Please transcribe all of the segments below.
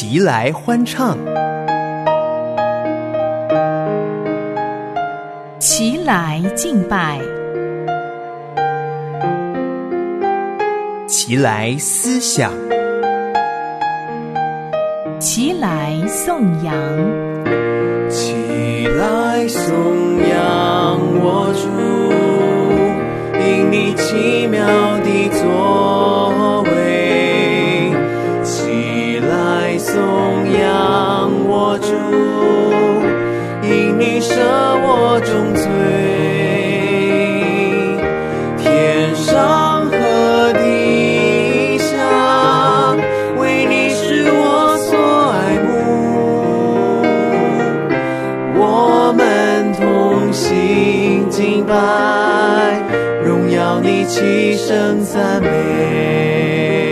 齐来欢唱， 齐来敬拜， 齐来思想， 齐来颂扬， 齐来颂扬我主，因你奇妙的作为。齐来颂扬我主，因你赦我重罪。天上和地下，为你是我所爱慕。我们同心敬拜，荣耀你，齐声赞美。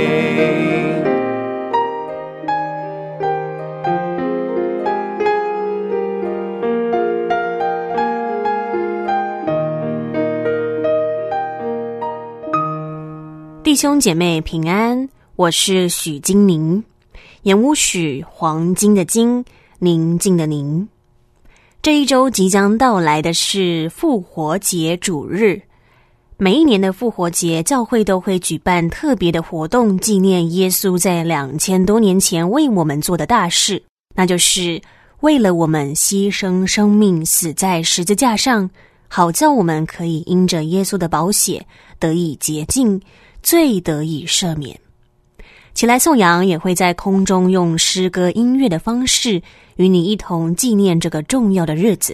弟兄姐妹平安，我是许金宁，言无许，黄金的金，宁静的宁。这一周即将到来的是复活节主日，每一年的复活节，教会都会举办特别的活动，纪念耶稣在2000多年前为我们做的大事，那就是为了我们牺牲生命，死在十字架上，好叫我们可以因着耶稣的宝血得以洁净，罪得以赦免。起来颂扬也会在空中用诗歌音乐的方式与你一同纪念这个重要的日子。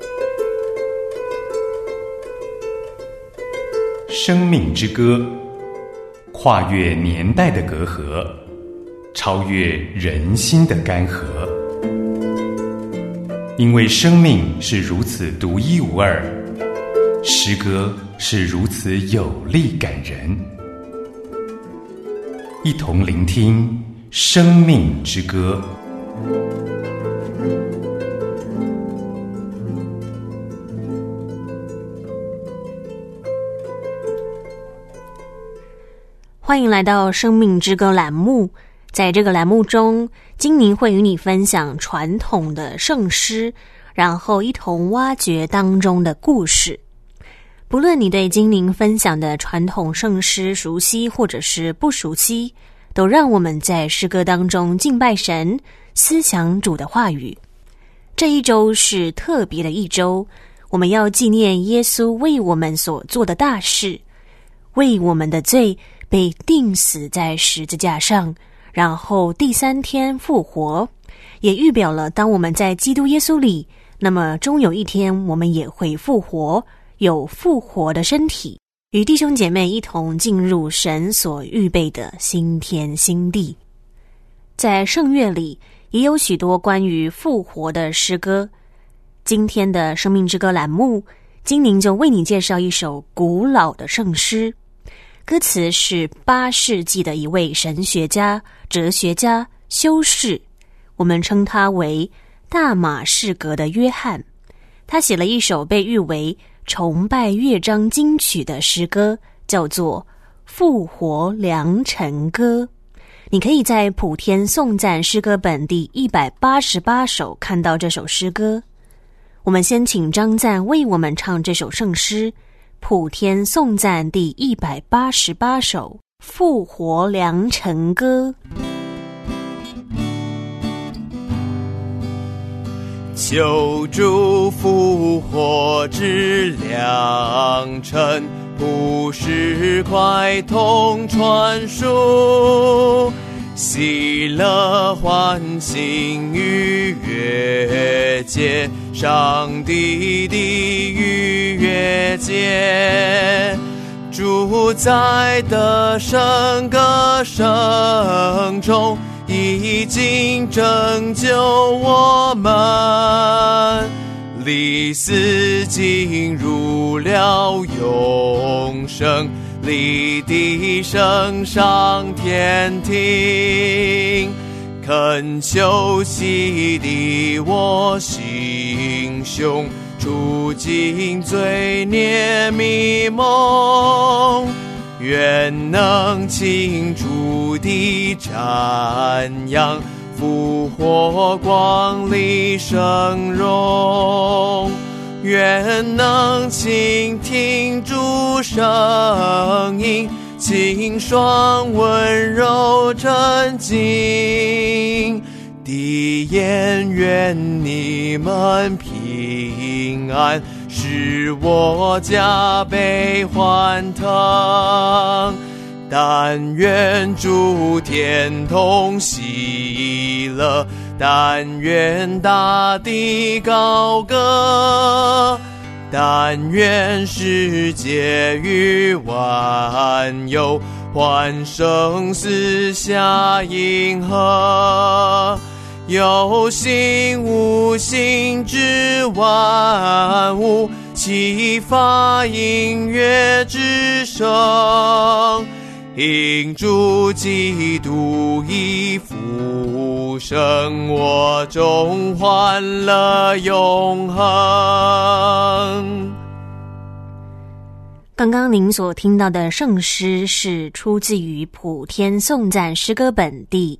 生命之歌，跨越年代的隔阂，超越人心的干涸。因为生命是如此独一无二，诗歌是如此有力感人。一同聆听生命之歌。 欢迎来到生命之歌栏目，在这个栏目中，金宁会与你分享传统的圣诗，然后一同挖掘当中的故事。不论你对金宁分享的传统圣诗熟悉或者是不熟悉，都让我们在诗歌当中敬拜神，思想主的话语。这一周是特别的一周，我们要纪念耶稣为我们所做的大事，为我们的罪被钉死在十字架上，然后第3天复活，也预表了当我们在基督耶稣里，那么终有一天我们也会复活，有复活的身体，与弟兄姐妹一同进入神所预备的新天新地。在圣乐里也有许多关于复活的诗歌。今天的生命之歌栏目，金宁就为你介绍一首古老的圣诗，歌词是8世纪的一位神学家、哲学家、修士，我们称他为大马士革的约翰。他写了一首被誉为崇拜乐章金曲的诗歌，叫做《复活良辰歌》。你可以在普天颂赞诗歌本第188首看到这首诗歌。我们先请张赞为我们唱这首圣诗，普天颂赞第188首《复活良辰歌》。 救主复活之良辰，普世快通传述，喜乐欢欣逾越节，上帝的逾越节，主在得胜歌声中已经拯救我们，离死进入了永生，离地升上天庭。恳求洗涤我心胸，除尽罪孽迷蒙，愿能清楚地瞻仰复活光里生荣，愿能倾听主声音，清爽温柔真静。地眼愿你们平安，使我加倍欢腾。但愿诸天同喜乐，但愿大地高歌，但愿世界与万有欢声四下应和。有形无形之万物，齐发音乐之声，因主基督已复生，我中欢乐永恒。 刚刚您所听到的圣诗是出自于普天颂赞诗歌本第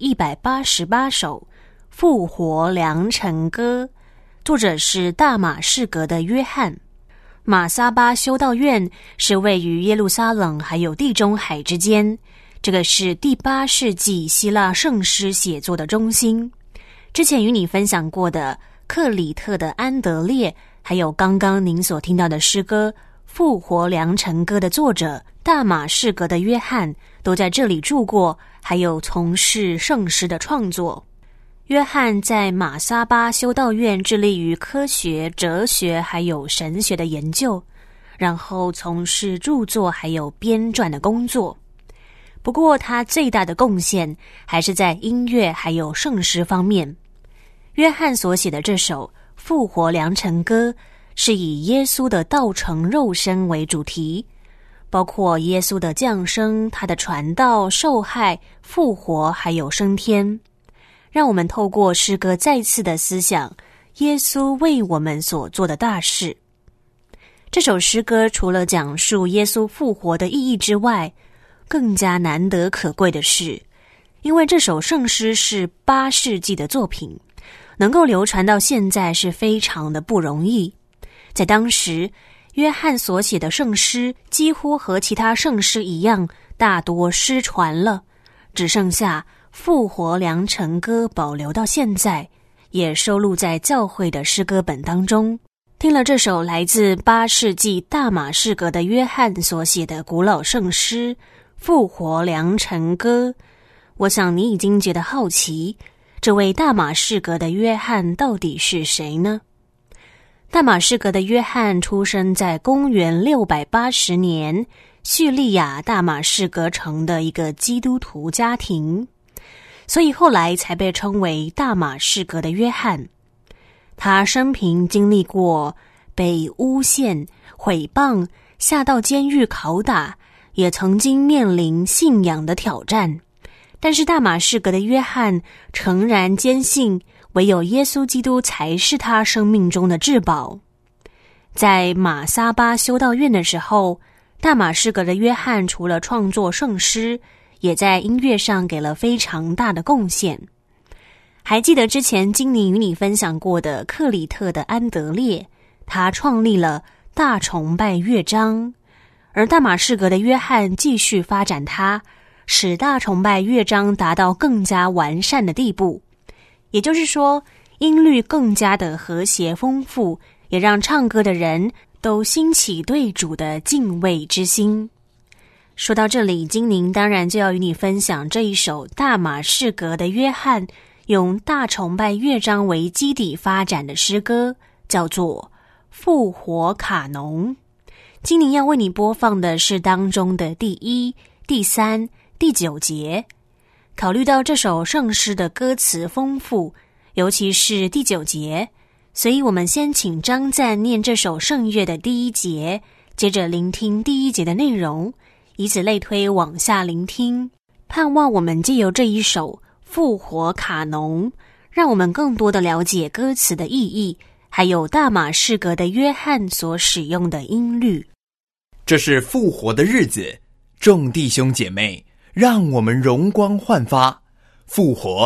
188首复活良辰歌，作者是大马士革的约翰。马撒巴修道院是位于耶路撒冷还有地中海之间，这个是第8世纪希腊圣诗写作的中心。之前与你分享过的克里特的安德烈，还有刚刚您所听到的诗歌复活良辰歌的作者大马士革的约翰，都在这里住过，还有从事圣诗的创作。约翰在马撒巴修道院致力于科学、哲学还有神学的研究，然后从事著作还有编撰的工作。不过他最大的贡献还是在音乐还有圣诗方面。约翰所写的这首复活良辰歌是以耶稣的道成肉身为主题，包括耶稣的降生、他的传道、受害、复活还有升天。让我们透过诗歌再次的思想耶稣为我们所做的大事。这首诗歌除了讲述耶稣复活的意义之外，更加难得可贵的是，因为这首圣诗是8世纪的作品，能够流传到现在是非常的不容易。在当时，约翰所写的圣诗几乎和其他圣诗一样，大多失传了，只剩下复活良辰歌保留到现在，也收录在教会的诗歌本当中。听了这首来自8世纪大马士革的约翰所写的古老圣诗复活良辰歌，我想你已经觉得好奇，这位大马士革的约翰到底是谁呢？大马士革的约翰出生在公元680年叙利亚大马士革城的一个基督徒家庭，所以后来才被称为大马士革的约翰。他生平经历过被诬陷、毁谤、下到监狱拷打，也曾经面临信仰的挑战。但是大马士革的约翰诚然坚信，唯有耶稣基督才是他生命中的至宝。在马撒巴修道院的时候，大马士革的约翰除了创作圣诗，也在音乐上给了非常大的贡献。还记得之前金妮与你分享过的克里特的安德烈，他创立了大崇拜乐章，而大马士革的约翰继续发展它，使大崇拜乐章达到更加完善的地步。也就是说，音律更加的和谐丰富，也让唱歌的人都兴起对主的敬畏之心。说到这里，金宁当然就要与你分享这一首大马士革的约翰用大崇拜乐章为基底发展的诗歌，叫做复活卡农。金宁要为你播放的是当中的第1、第3、第9节。考虑到这首圣诗的歌词丰富，尤其是第9节，所以我们先请张赞念这首圣乐的第1节，接着聆听第1节的内容，以此类推往下聆听，盼望我们藉由这一首复活卡农，让我们更多的了解歌词的意义，还有大马士革的约翰所使用的音律。 这是复活的日子，众弟兄姐妹，让我们容光焕发。复活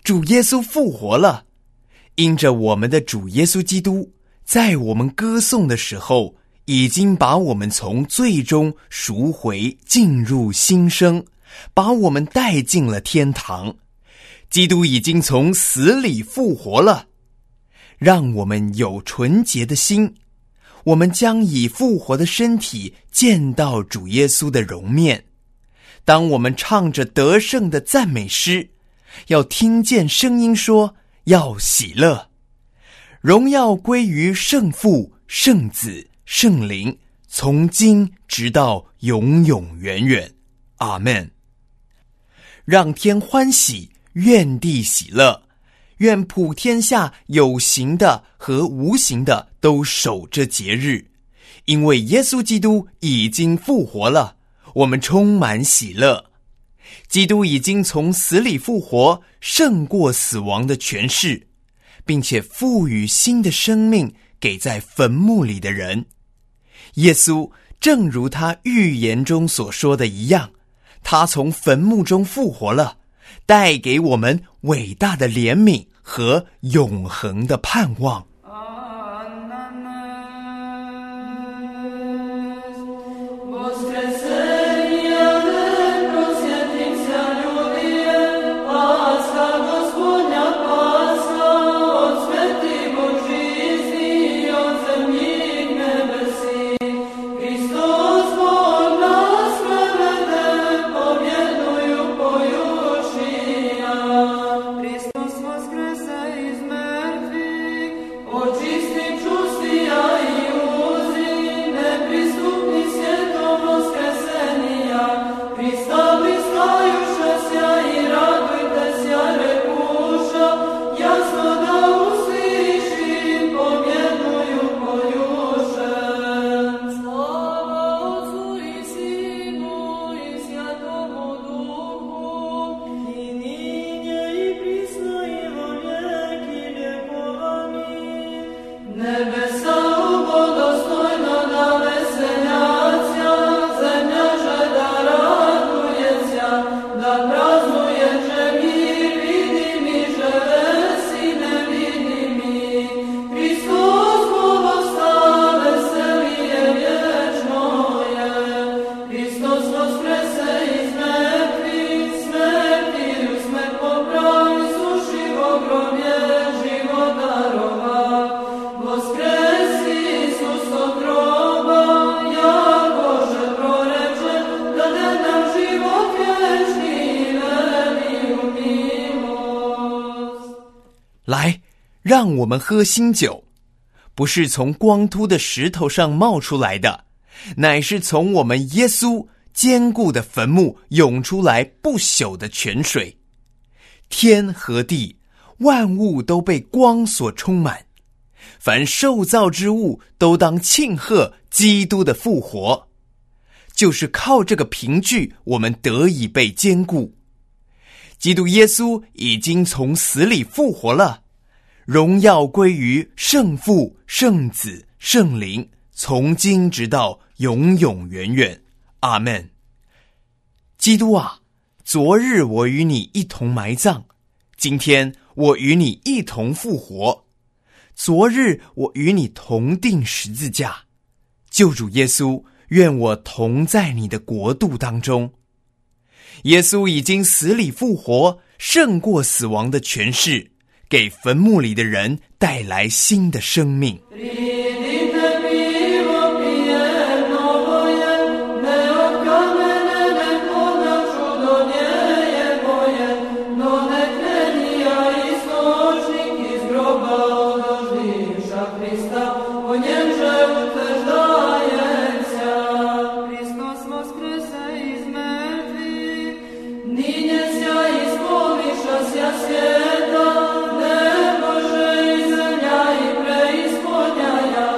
主耶稣复活了，因着我们的主耶稣基督，在我们歌颂的时候，已经把我们从罪中赎回，进入新生，把我们带进了天堂。基督已经从死里复活了，让我们有纯洁的心，我们将以复活的身体见到主耶稣的容面。当我们唱着得胜的赞美诗，要听见声音说，要喜乐。荣耀归于圣父、圣子、圣灵，从今直到永永远远。阿们。让天欢喜，愿地喜乐，愿普天下有形的和无形的都守这节日，因为耶稣基督已经复活了，我们充满喜乐。基督已经从死里复活，胜过死亡的权势，并且赋予新的生命给在坟墓里的人。耶稣正如他预言中所说的一样，他从坟墓中复活了，带给我们伟大的怜悯和永恒的盼望。来，让我们喝新酒，不是从光秃的石头上冒出来的，乃是从我们耶稣坚固的坟墓涌出来不朽的泉水。天和地，万物都被光所充满，凡受造之物都当庆贺基督的复活。就是靠这个凭据，我们得以被坚固。基督耶稣已经从死里复活了，荣耀归于圣父、圣子、圣灵，从今直到永永远远。阿们。基督啊，昨日我与你一同埋葬，今天我与你一同复活。昨日我与你同定十字架，救主耶稣，愿我同在你的国度当中。耶稣已经死里复活，胜过死亡的权势，给坟墓里的人带来新的生命。 Света, небо же и земля, и преисподняя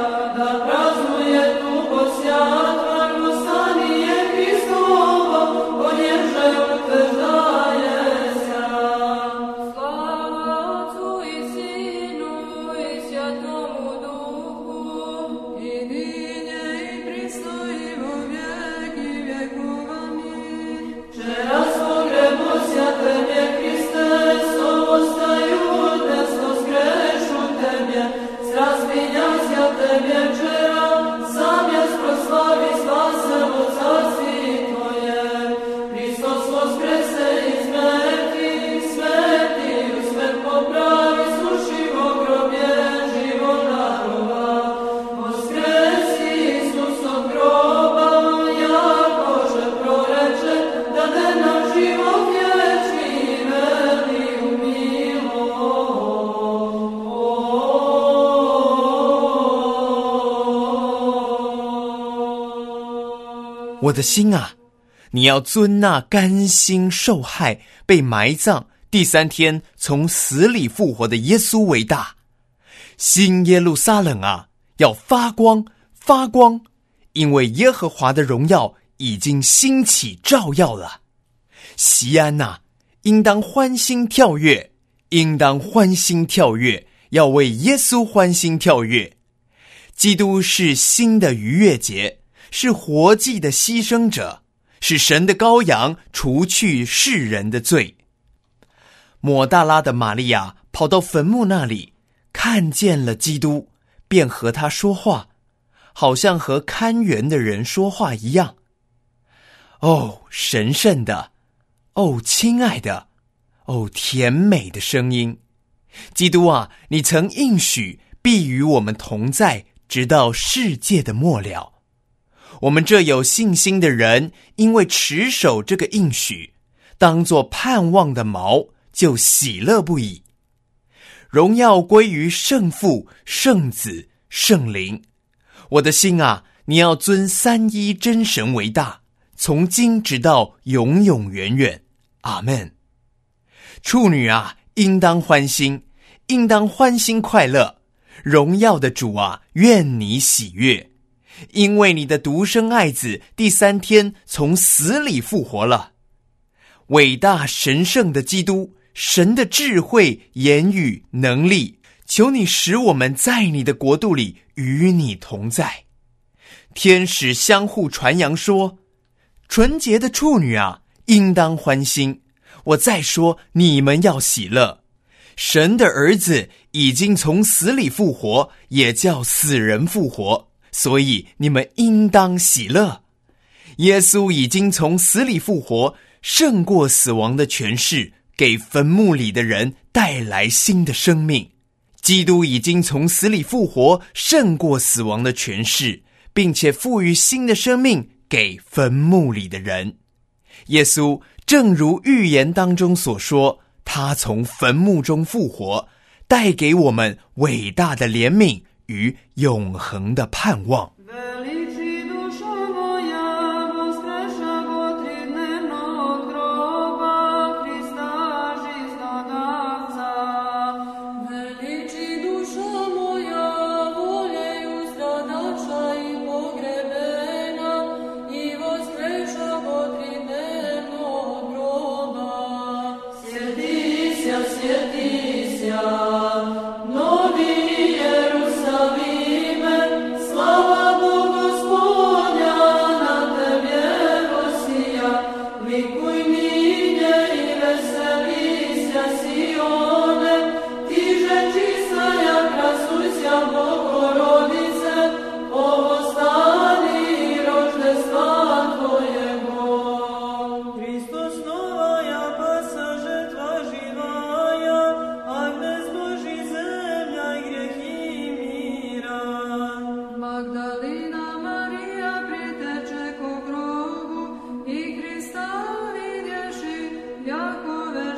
我的心啊，你要尊那甘心受害、被埋葬、第3天从死里复活的耶稣为大。新耶路撒冷啊，要发光发光，因为耶和华的荣耀已经兴起照耀了。锡安啊，应当欢欣跳跃，应当欢欣跳跃，要为耶稣欢欣跳跃。基督是新的逾越节，是活祭的牺牲者，是神的羔羊，除去世人的罪。抹大拉的玛利亚跑到坟墓那里，看见了基督，便和他说话，好像和看园的人说话一样。哦，神圣的，哦，亲爱的，哦，甜美的声音。基督啊，你曾应许必与我们同在，直到世界的末了。我们这有信心的人，因为持守这个应许，当作盼望的锚，就喜乐不已。荣耀归于圣父、圣子、圣灵。我的心啊，你要尊三一真神为大，从今直到永永远远。阿们。处女啊，应当欢心，应当欢欣快乐。荣耀的主啊，愿你喜悦，因为你的独生爱子第3天从死里复活了。伟大神圣的基督，神的智慧、言语、能力，求你使我们在你的国度里与你同在。天使相互传扬说，纯洁的处女啊，应当欢心。我再说，你们要喜乐。神的儿子已经从死里复活，也叫死人复活，所以你们应当喜乐。耶稣已经从死里复活，胜过死亡的权势，给坟墓里的人带来新的生命。基督已经从死里复活，胜过死亡的权势，并且赋予新的生命给坟墓里的人。耶稣正如预言当中所说，他从坟墓中复活，带给我们伟大的怜悯与永恒的盼望。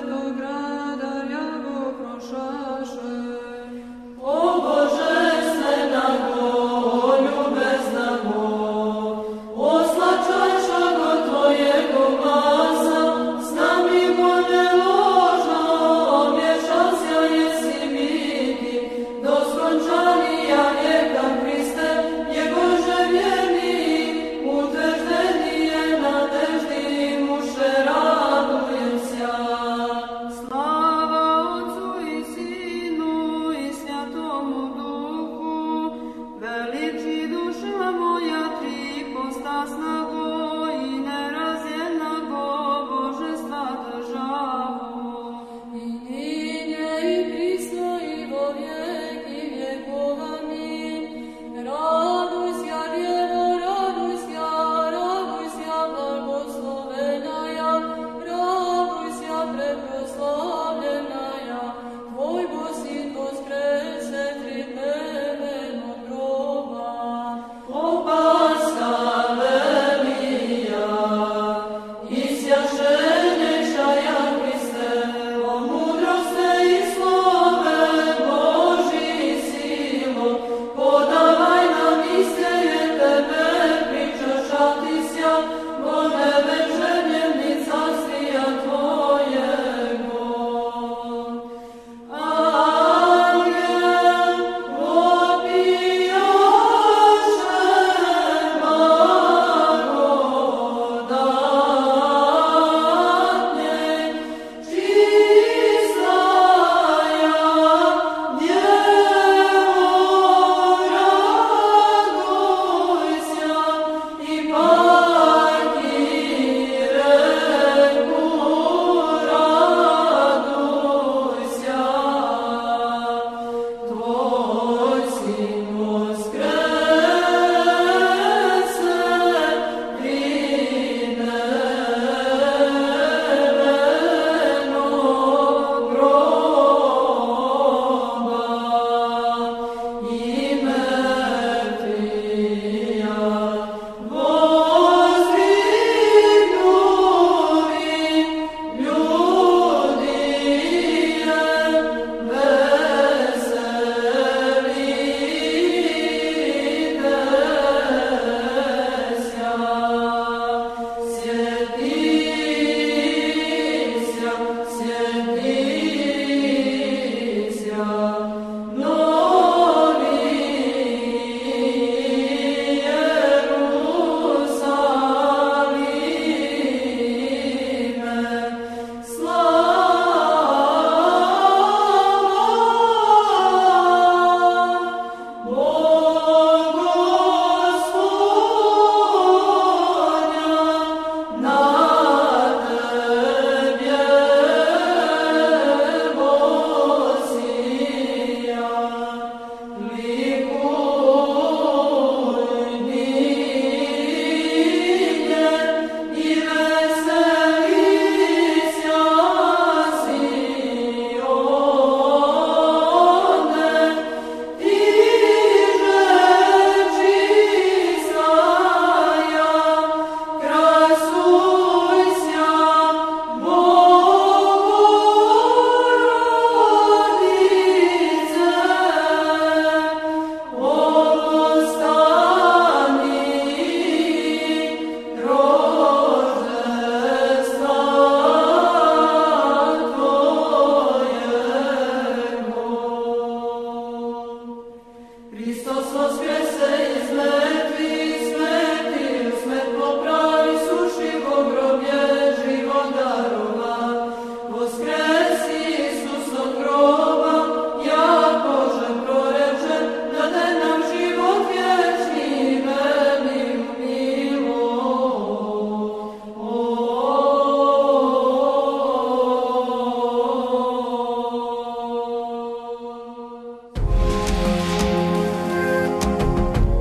O Boże,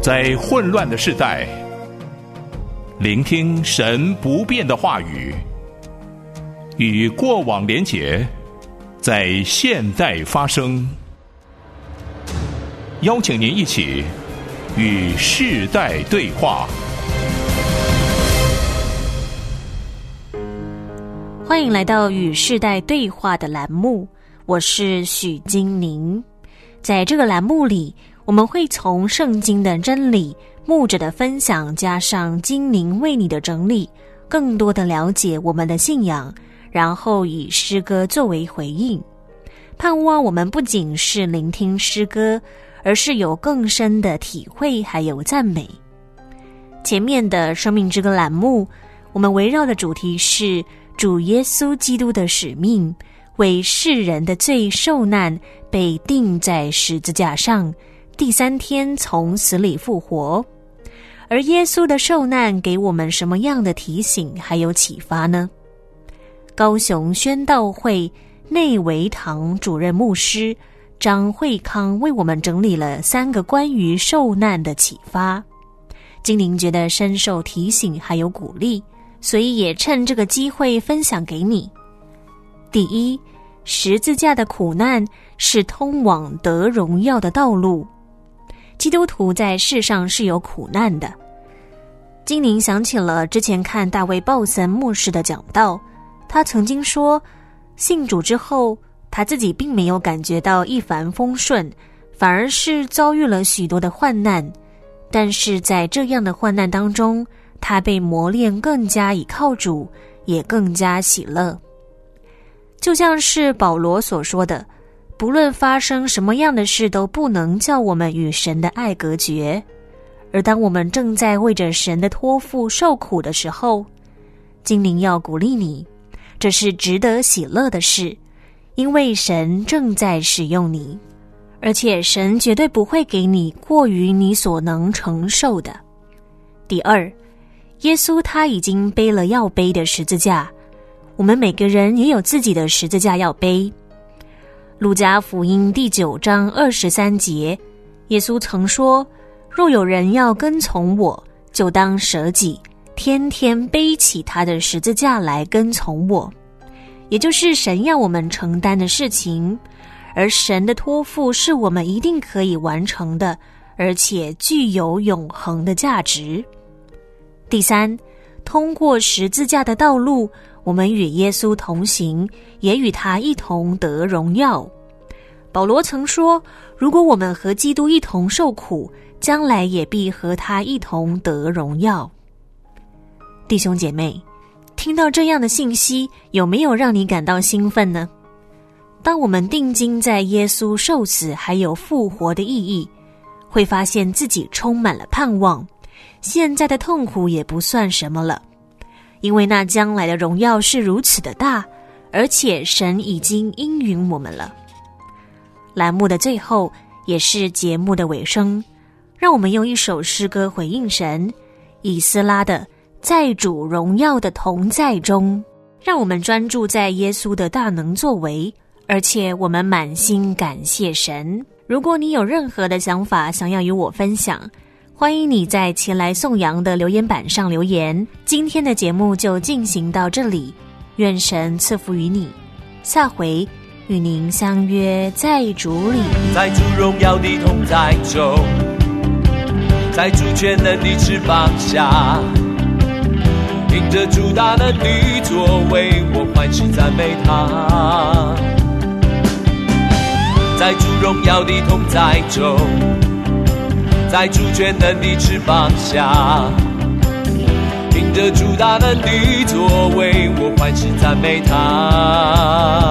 在混乱的世代，聆听神不变的话语，与过往连结，在现在发生。邀请您一起与世代对话。 欢迎来到与世代对话的栏目，我是许金宁。在这个栏目里，我们会从圣经的真理、牧者的分享，加上金宁为你的整理，更多的了解我们的信仰，然后以诗歌作为回应。盼望我们不仅是聆听诗歌，而是有更深的体会还有赞美。前面的生命之歌栏目，我们围绕的主题是主耶稣基督的使命，为世人的罪受难，被钉在十字架上，第3天从死里复活。而耶稣的受难给我们什么样的提醒还有启发呢？高雄宣道会内维堂主任牧师张惠康为我们整理了3个关于受难的启发，金宁觉得深受提醒还有鼓励，所以也趁这个机会分享给你。第一，十字架的苦难是通往得荣耀的道路。基督徒在世上是有苦难的。金宁想起了之前看大卫鲍森牧师的讲道，他曾经说，信主之后，他自己并没有感觉到一帆风顺，反而是遭遇了许多的患难。但是在这样的患难当中，他被磨练更加倚靠主，也更加喜乐。就像是保罗所说的，不论发生什么样的事，都不能叫我们与神的爱隔绝。而当我们正在为着神的托付受苦的时候，金宁要鼓励你，这是值得喜乐的事，因为神正在使用你，而且神绝对不会给你过于你所能承受的。第二，耶稣他已经背了要背的十字架，我们每个人也有自己的十字架要背。路加福音第9章23节，耶稣曾说，若有人要跟从我，就当舍己，天天背起他的十字架来跟从我。也就是神要我们承担的事情，而神的托付是我们一定可以完成的，而且具有永恒的价值。第三，通过十字架的道路，我们与耶稣同行，也与他一同得荣耀。保罗曾说，如果我们和基督一同受苦，将来也必和他一同得荣耀。弟兄姐妹，听到这样的信息，有没有让你感到兴奋呢？当我们定睛在耶稣受死还有复活的意义，会发现自己充满了盼望，现在的痛苦也不算什么了，因为那将来的荣耀是如此的大，而且神已经应允我们了。栏目的最后，也是节目的尾声，让我们用一首诗歌回应神，以斯拉的在主荣耀的同在中，让我们专注在耶稣的大能作为，而且我们满心感谢神。如果你有任何的想法想要与我分享，欢迎你在前来颂扬的留言板上留言。今天的节目就进行到这里，愿神赐福于你，下回与您相约在主里， 在主荣耀的同在中，在主全能的翅膀下，凭着主大能的作为，我欢喜赞美他。在主荣耀的同在中，在主全能的翅膀下，凭着主大能的作为，我欢喜赞美他。